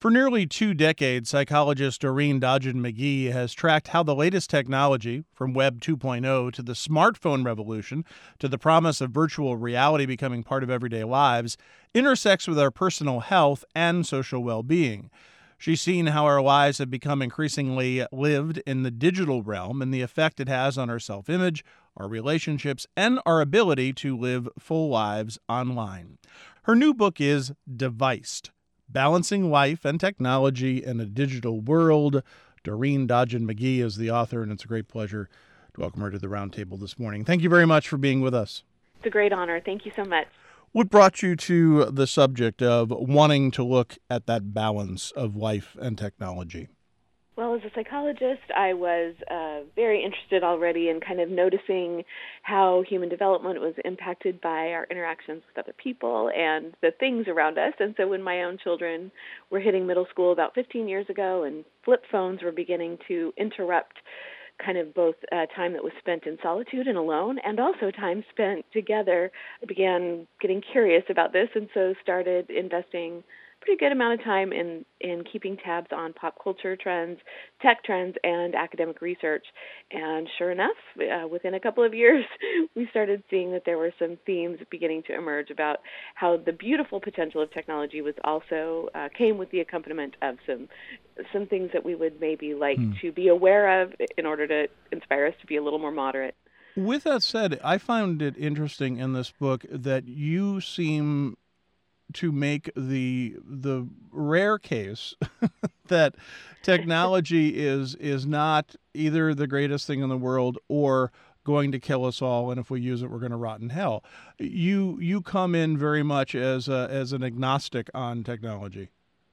For nearly 2 decades, psychologist Doreen Dodgen-McGee has tracked how the latest technology, from Web 2.0 to the smartphone revolution to the promise of virtual reality becoming part of everyday lives, intersects with our personal health and social well-being. She's seen how our lives have become increasingly lived in the digital realm and the effect it has on our self-image, our relationships, and our ability to live full lives online. Her new book is Deviced: Balancing Life and Technology in a Digital World. Doreen Dodgen-McGee is the author, and it's a great pleasure to welcome her to the roundtable this morning. Thank you very much for being with us. It's a great honor. Thank you so much. What brought you to the subject of wanting to look at that balance of life and technology? Well, as a psychologist, I was very interested already in kind of noticing how human development was impacted by our interactions with other people and the things around us. And so when my own children were hitting middle school about 15 years ago and flip phones were beginning to interrupt kind of both time that was spent in solitude and alone and also time spent together, I began getting curious about this and so started investing pretty good amount of time in keeping tabs on pop culture trends, tech trends, and academic research. And sure enough, within a couple of years, we started seeing that there were some themes beginning to emerge about how the beautiful potential of technology was also came with the accompaniment of some things that we would maybe like to be aware of in order to inspire us to be a little more moderate. With that said, I found it interesting in this book that you seem to make the rare case that technology is not either the greatest thing in the world or going to kill us all, and if we use it, we're going to rot in hell. You come in very much as an agnostic on technology.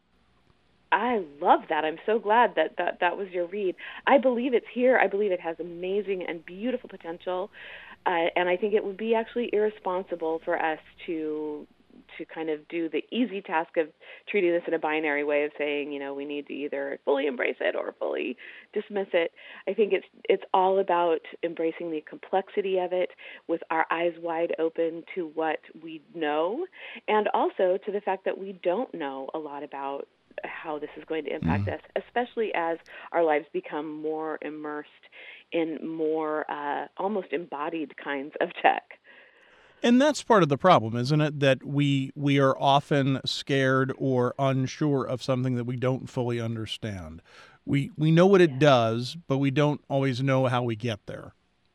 I love that. I'm so glad that was your read. I believe it's here. I believe it has amazing and beautiful potential, and I think it would be actually irresponsible for us to kind of do the easy task of treating this in a binary way of saying, we need to either fully embrace it or fully dismiss it. I think it's all about embracing the complexity of it with our eyes wide open to what we know and also to the fact that we don't know a lot about how this is going to impact us, especially as our lives become more immersed in more almost embodied kinds of tech. And that's part of the problem, isn't it? That we are often scared or unsure of something that we don't fully understand. We know what it does, but we don't always know how we get there.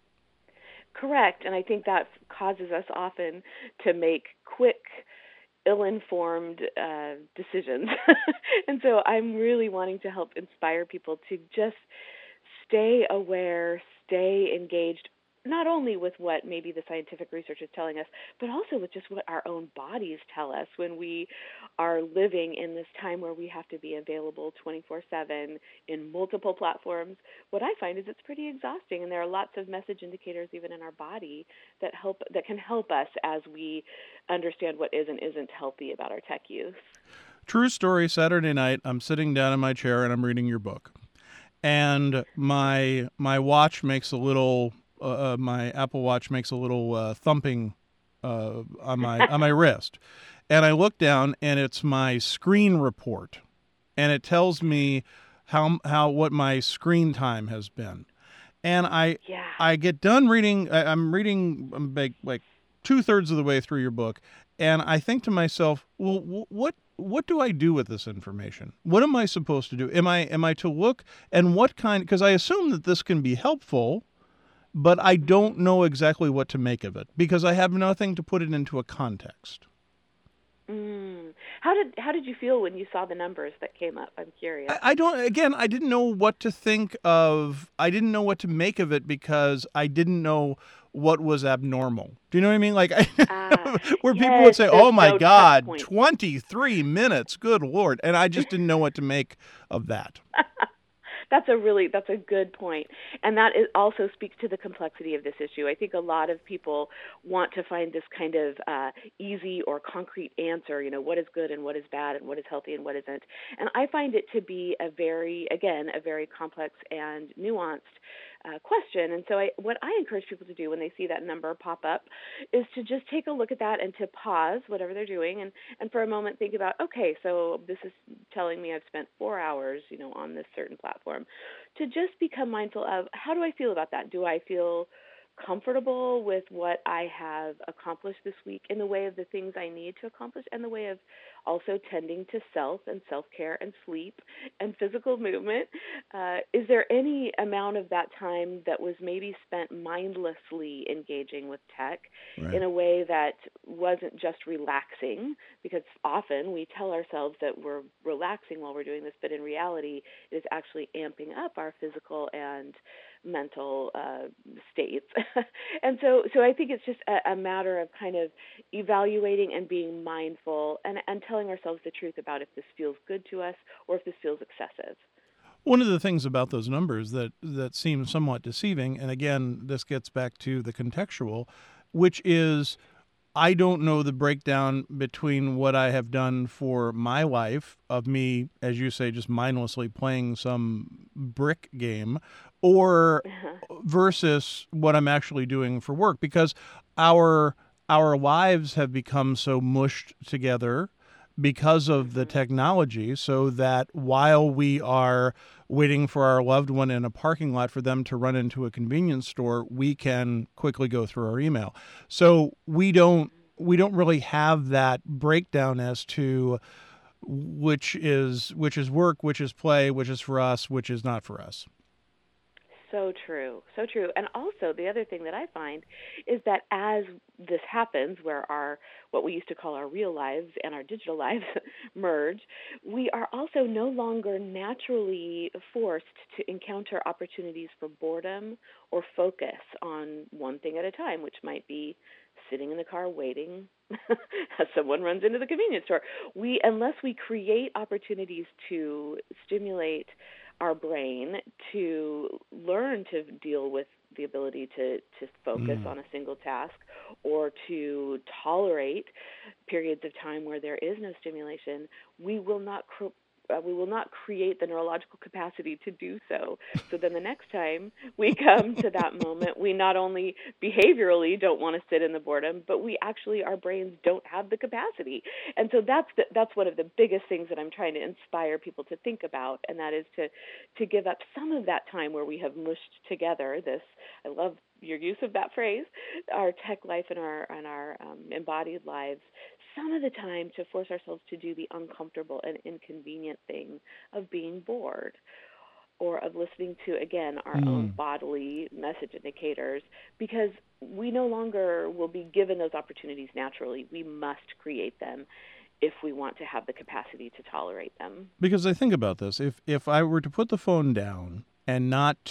Correct. And I think that causes us often to make quick, ill-informed decisions. And so I'm really wanting to help inspire people to just stay aware, stay engaged, not only with what maybe the scientific research is telling us, but also with just what our own bodies tell us when we are living in this time where we have to be available 24/7 in multiple platforms. What I find is it's pretty exhausting, and there are lots of message indicators even in our body that can help us as we understand what is and isn't healthy about our tech use. True story, Saturday night, I'm sitting down in my chair and I'm reading your book. And my watch makes a little my Apple Watch makes a little thumping on my wrist, and I look down, and it's my screen report, and it tells me how what my screen time has been, and I get done reading. I'm reading like 2/3 of the way through your book, and I think to myself, well, what do I do with this information? What am I supposed to do? Am I to look, and what kind? Because I assume that this can be helpful, but I don't know exactly what to make of it because I have nothing to put it into a context. How did you feel when you saw the numbers that came up? I'm curious. I didn't know what to think of. I didn't know what to make of it because I didn't know what was abnormal. Do you know what I mean? Like, where people would say, "Oh my God, 23 minutes, good Lord," and I just didn't know what to make of that. That's a good point. And that also speaks to the complexity of this issue. I think a lot of people want to find this kind of easy or concrete answer, what is good and what is bad and what is healthy and what isn't. And I find it to be a very complex and nuanced question. And so what I encourage people to do when they see that number pop up is to just take a look at that and to pause whatever they're doing and for a moment think about, okay, so this is telling me I've spent 4 hours, on this certain platform. To just become mindful of, how do I feel about that? Do I feel comfortable with what I have accomplished this week in the way of the things I need to accomplish and the way of also tending to self and self-care and sleep and physical movement? Is there any amount of that time that was maybe spent mindlessly engaging with tech Right. in a way that wasn't just relaxing? Because often we tell ourselves that we're relaxing while we're doing this, but in reality it is actually amping up our physical and mental states. And so I think it's just a matter of kind of evaluating and being mindful and telling ourselves the truth about if this feels good to us or if this feels excessive. One of the things about those numbers that seems somewhat deceiving, and again, this gets back to the contextual, which is I don't know the breakdown between what I have done for my life of me, as you say, just mindlessly playing some brick game, or versus what I'm actually doing for work, because our our lives have become so mushed together because of the technology, so that while we are waiting for our loved one in a parking lot for them to run into a convenience store, we can quickly go through our email. So we don't really have that breakdown as to which is work, which is play, which is for us, which is not for us. So true, so true. And also, the other thing that I find is that as this happens, where our what we used to call our real lives and our digital lives merge, we are also no longer naturally forced to encounter opportunities for boredom or focus on one thing at a time, which might be sitting in the car waiting as someone runs into the convenience store. Unless we create opportunities to stimulate our brain to learn to deal with the ability to focus Mm. on a single task or to tolerate periods of time where there is no stimulation, we will not create the neurological capacity to do so. So then the next time we come to that moment, we not only behaviorally don't want to sit in the boredom, but we actually, our brains don't have the capacity. And so that's one of the biggest things that I'm trying to inspire people to think about, and that is to give up some of that time where we have mushed together this. I love your use of that phrase, our tech life and our embodied lives, some of the time to force ourselves to do the uncomfortable and inconvenient thing of being bored or of listening to, again, our own Mm. bodily message indicators, because we no longer will be given those opportunities naturally. We must create them if we want to have the capacity to tolerate them. Because I think about this, if I were to put the phone down and not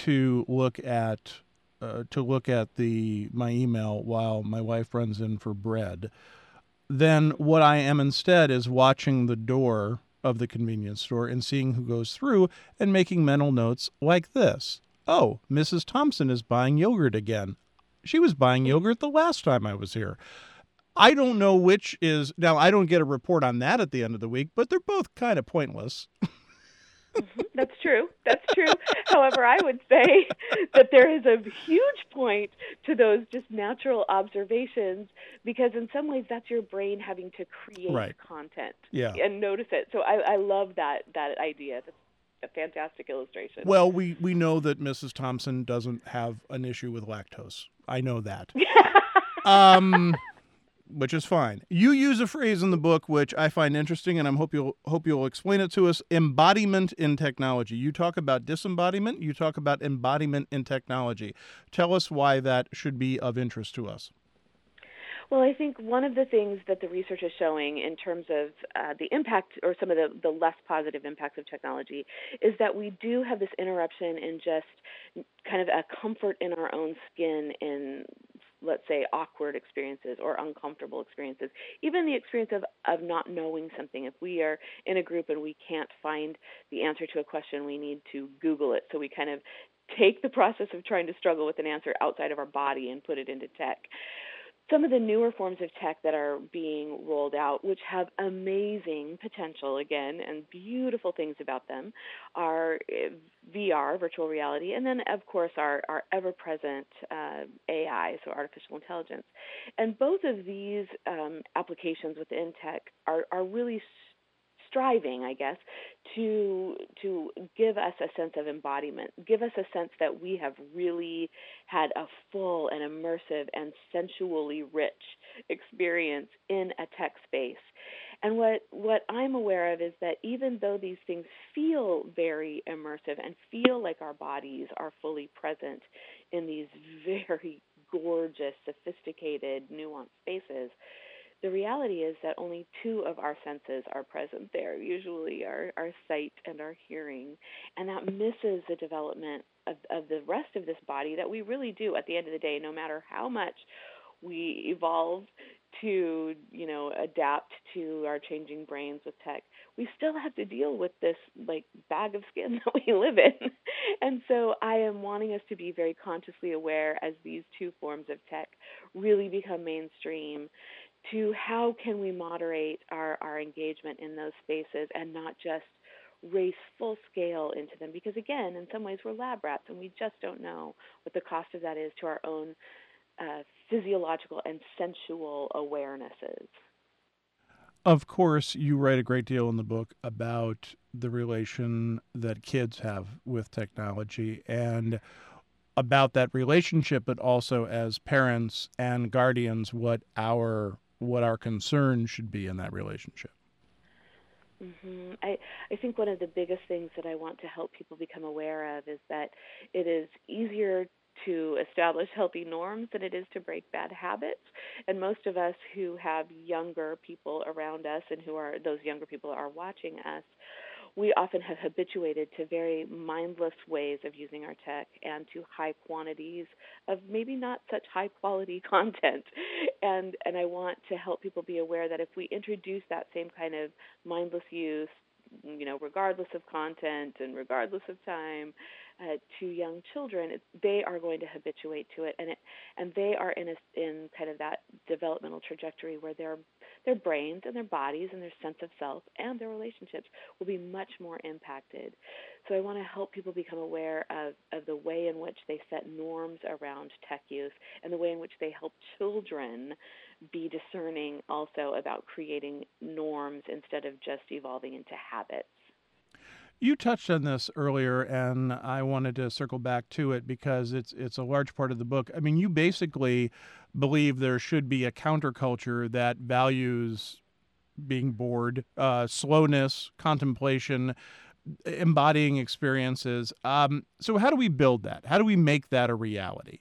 to look at the my email while my wife runs in for bread, then what I am instead is watching the door of the convenience store and seeing who goes through and making mental notes like this. Oh, Mrs. Thompson is buying yogurt again. She was buying yogurt the last time I was here. I don't know which is. Now, I don't get a report on that at the end of the week, but they're both kind of pointless. That's true. That's true. However, I would say that there is a huge point to those just natural observations, because in some ways that's your brain having to create Right. content Yeah. and notice it. So I love that idea. That's a fantastic illustration. Well, we know that Mrs. Thompson doesn't have an issue with lactose. I know that. Um, which is fine. You use a phrase in the book which I find interesting, and I hope you'll explain it to us. Embodiment in technology. You talk about disembodiment. You talk about embodiment in technology. Tell us why that should be of interest to us. Well, I think one of the things that the research is showing in terms of the impact or some of the less positive impacts of technology is that we do have this interruption in just kind of a comfort in our own skin in, let's say, awkward experiences or uncomfortable experiences. Even the experience of not knowing something. If we are in a group and we can't find the answer to a question, we need to Google it. So we kind of take the process of trying to struggle with an answer outside of our body and put it into tech. some of the newer forms of tech that are being rolled out, which have amazing potential again and beautiful things about them, are VR, virtual reality, and then, of course, our ever present AI, so artificial intelligence. And both of these applications within tech are really striving, I guess, to give us a sense of embodiment, give us a sense that we have really had a full and immersive and sensually rich experience in a tech space. And what I'm aware of is that even though these things feel very immersive and feel like our bodies are fully present in these very gorgeous, sophisticated, nuanced spaces, the reality is that only two of our senses are present there, usually our sight and our hearing. And that misses the development of the rest of this body that we really do at the end of the day, no matter how much we evolve to, adapt to our changing brains with tech, we still have to deal with this like bag of skin that we live in. And so I am wanting us to be very consciously aware as these two forms of tech really become mainstream to how can we moderate our engagement in those spaces and not just race full scale into them, because again, in some ways we're lab rats and we just don't know what the cost of that is to our own physiological and sensual awarenesses. Of course, you write a great deal in the book about the relation that kids have with technology and about that relationship, but also as parents and guardians, what our concern should be in that relationship. I think one of the biggest things that I want to help people become aware of is that it is easier to establish healthy norms than it is to break bad habits. And most of us who have younger people around us and who are those younger people are watching us, we often have habituated to very mindless ways of using our tech and to high quantities of maybe not such high quality content. And I want to help people be aware that if we introduce that same kind of mindless use, regardless of content and regardless of time, to young children, they are going to habituate to it, and they are in kind of that developmental trajectory where their brains and their bodies and their sense of self and their relationships will be much more impacted. So I want to help people become aware of the way in which they set norms around tech use and the way in which they help children be discerning also about creating norms instead of just evolving into habits. You touched on this earlier, and I wanted to circle back to it because it's a large part of the book. I mean, you basically believe there should be a counterculture that values being bored, slowness, contemplation, embodying experiences. So, how do we build that? How do we make that a reality?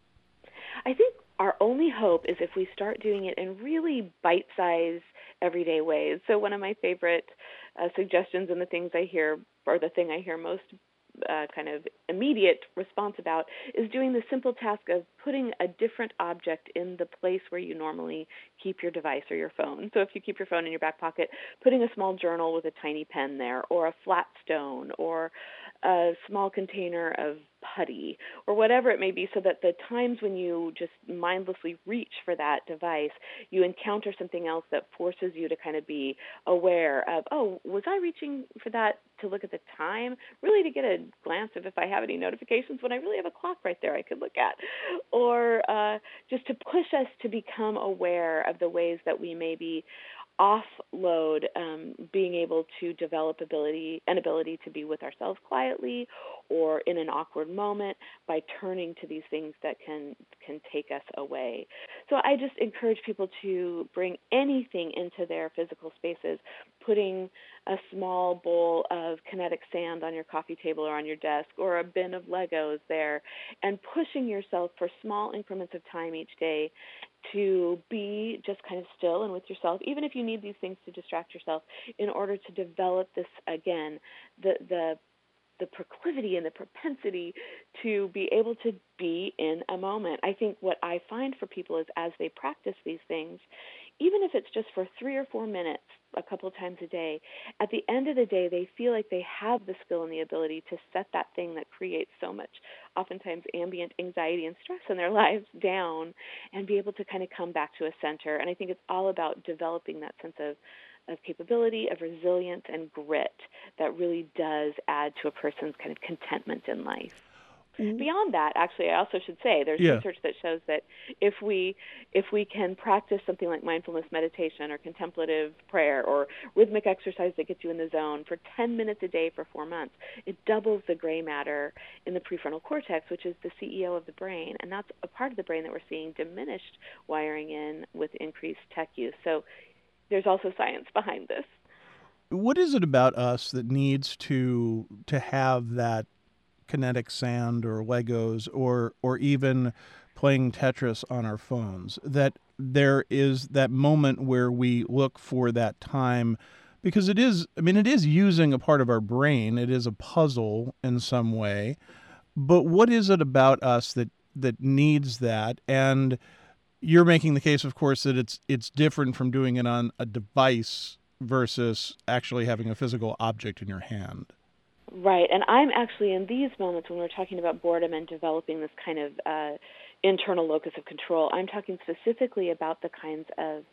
I think our only hope is if we start doing it in really bite-sized, everyday ways. So one of my favorite suggestions and the things I hear, or the thing I hear most kind of immediate response about, is doing the simple task of putting a different object in the place where you normally keep your device or your phone. So if you keep your phone in your back pocket, putting a small journal with a tiny pen there, or a flat stone, or a small container of putty, or whatever it may be, so that the times when you just mindlessly reach for that device, you encounter something else that forces you to kind of be aware of, oh, was I reaching for that to look at the time? Really to get a glance of if I have any notifications when I really have a clock right there I could look at. Or just to push us to become aware of the ways that we maybe offload being able to develop an ability to be with ourselves quietly or in an awkward moment by turning to these things that can take us away. So I just encourage people to bring anything into their physical spaces, putting a small bowl of kinetic sand on your coffee table or on your desk, or a bin of Legos there, and pushing yourself for small increments of time each day to be just kind of still and with yourself, even if you need these things to distract yourself, in order to develop this, again, the proclivity and the propensity to be able to be in a moment. I think what I find for people is as they practice these things, even if it's just for 3 or 4 minutes a couple of times a day, at the end of the day, they feel like they have the skill and the ability to set that thing that creates so much, oftentimes ambient anxiety and stress in their lives down, and be able to kind of come back to a center. And I think it's all about developing that sense of capability, of resilience, and grit that really does add to a person's kind of contentment in life. Beyond that, actually, I also should say there's research that shows that if we can practice something like mindfulness meditation or contemplative prayer or rhythmic exercise that gets you in the zone for 10 minutes a day for 4 months, it doubles the gray matter in the prefrontal cortex, which is the CEO of the brain, and that's a part of the brain that we're seeing diminished wiring in with increased tech use. So there's also science behind this. What is it about us that needs to have that kinetic sand or Legos or even playing Tetris on our phones, that there is that moment where we look for that time? Because it is using a part of our brain. It is a puzzle in some way. But what is it about us that needs that? And you're making the case, of course, that it's different from doing it on a device versus actually having a physical object in your hand. Right, and I'm actually in these moments when we're talking about boredom and developing this kind of internal locus of control, I'm talking specifically about the kinds of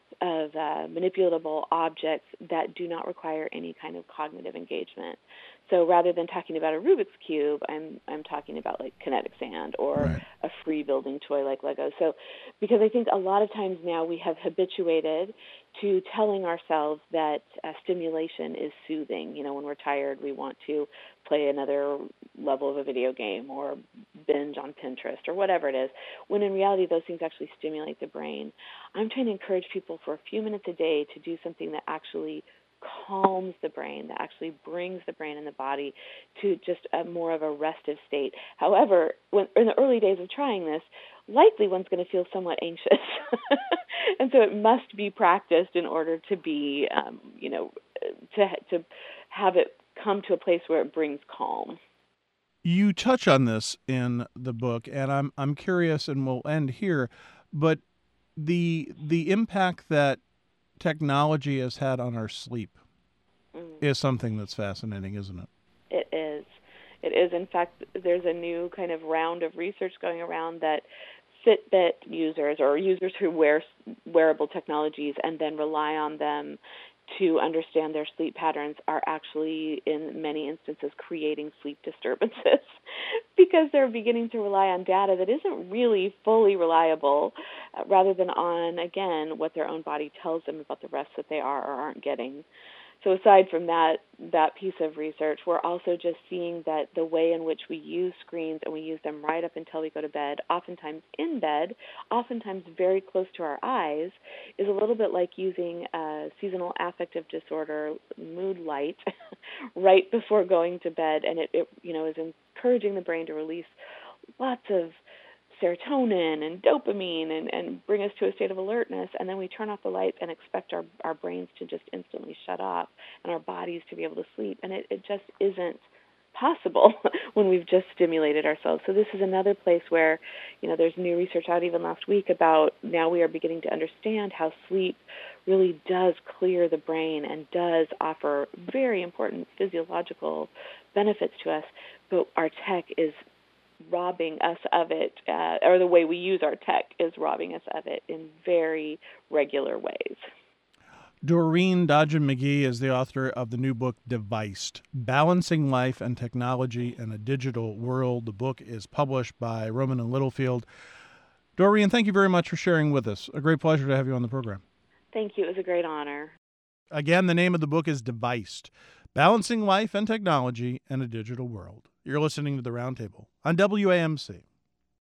manipulatable objects that do not require any kind of cognitive engagement. So rather than talking about a Rubik's Cube, I'm talking about like kinetic sand or a free building toy like Lego. So because I think a lot of times now we have habituated to telling ourselves that stimulation is soothing. You know, when we're tired, we want to play another level of a video game or binge on Pinterest or whatever it is, when in reality those things actually stimulate the brain. I'm trying to encourage people for a few minutes a day to do something that actually calms the brain, that actually brings the brain and the body to just a more of a restive state. However, when in the early days of trying this, likely one's going to feel somewhat anxious. And so it must be practiced in order to be, to have it come to a place where it brings calm. You touch on this in the book, and I'm curious, and we'll end here, but the impact that technology has had on our sleep is something that's fascinating, isn't it? It is. It is. In fact, there's a new kind of round of research going around that Fitbit users or users who wear wearable technologies and then rely on them to understand their sleep patterns are actually, in many instances, creating sleep disturbances because they're beginning to rely on data that isn't really fully reliable rather than on, again, what their own body tells them about the rest that they are or aren't getting. So aside from that piece of research, we're also just seeing that the way in which we use screens, and we use them right up until we go to bed, oftentimes in bed, oftentimes very close to our eyes, is a little bit like using seasonal affective disorder mood light right before going to bed, and it is encouraging the brain to release lots of serotonin and dopamine and bring us to a state of alertness, and then we turn off the lights and expect our brains to just instantly shut off and our bodies to be able to sleep, and it just isn't possible when we've just stimulated ourselves. So this is another place where, there's new research out even last week about now we are beginning to understand how sleep really does clear the brain and does offer very important physiological benefits to us, but our tech is robbing us of it, or the way we use our tech is robbing us of it in very regular ways. Doreen Dodgen-McGee is the author of the new book, Deviced, Balancing Life and Technology in a Digital World. The book is published by Rowman & Littlefield. Doreen, thank you very much for sharing with us. A great pleasure to have you on the program. Thank you. It was a great honor. Again, the name of the book is Deviced, Balancing Life and Technology in a Digital World. You're listening to The Roundtable on WAMC.